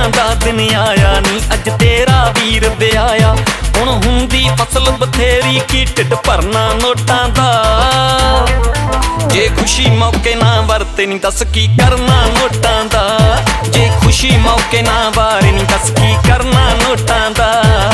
दा दिन आया नी अज तेरा वीर ब्याया। हुण हुंदी फसल बथेरी की ढिड भरना नोटां दा। जे खुशी मौके ना वरते नी दस की करना नोटां दा। जे खुशी मौके ना वारे नी दस की करना नोटां दा।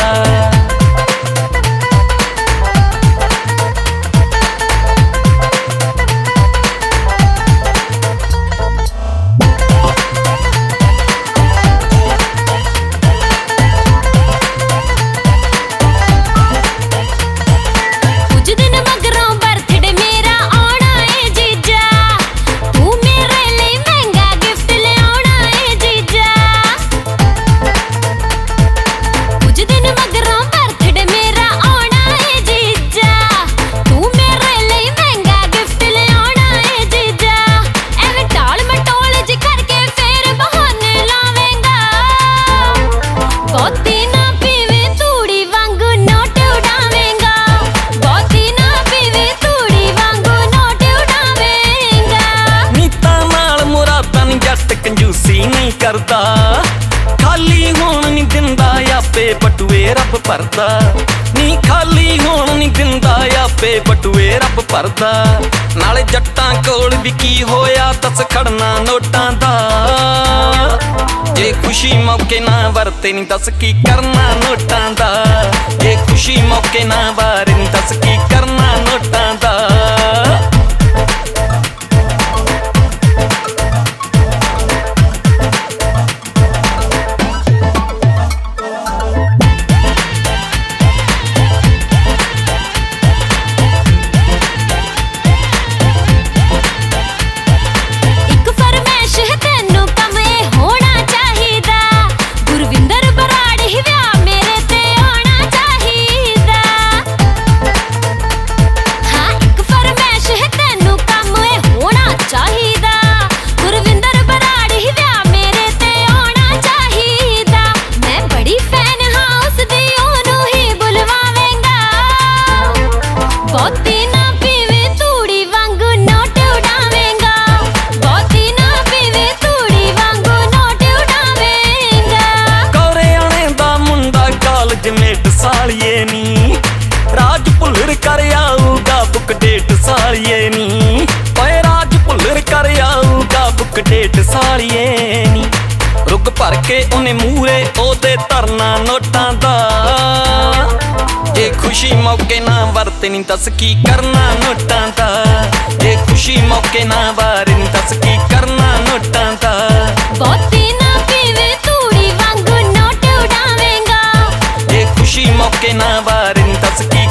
कंजूसी नहीं करदा खाली होण नहीं दिंदा आपे बटुए रब भरदा। नी खाली होण नहीं दिंदा आपे बटुए रब भरदा। नाले जट्टां कोल भी की होया दस खड़ना नोटां दा। जे खुशी मौके ना वरते नी दस की करना नोटां दा। जे खुशी मौके ना वारे नी दस की करना नोटां दा। सालिए नी राज भुल्लर कर आऊगा बुक डेट सालिए नी। ओए राज भुल्लर कर आऊगा बुक डेट सालिए नी। रुक भर के उन्हें मूरे ओदे धरना नोटां दा। जे खुशी मौके ना वरते नी दस की करना नोटां दा। जे खुशी मौके ना वारे नी दस की करना नोटां दा। बहुती ना पीवे तूड़ी वांगू नोट उड़ावेंगा। खुशी मौके ना वारे नी दस की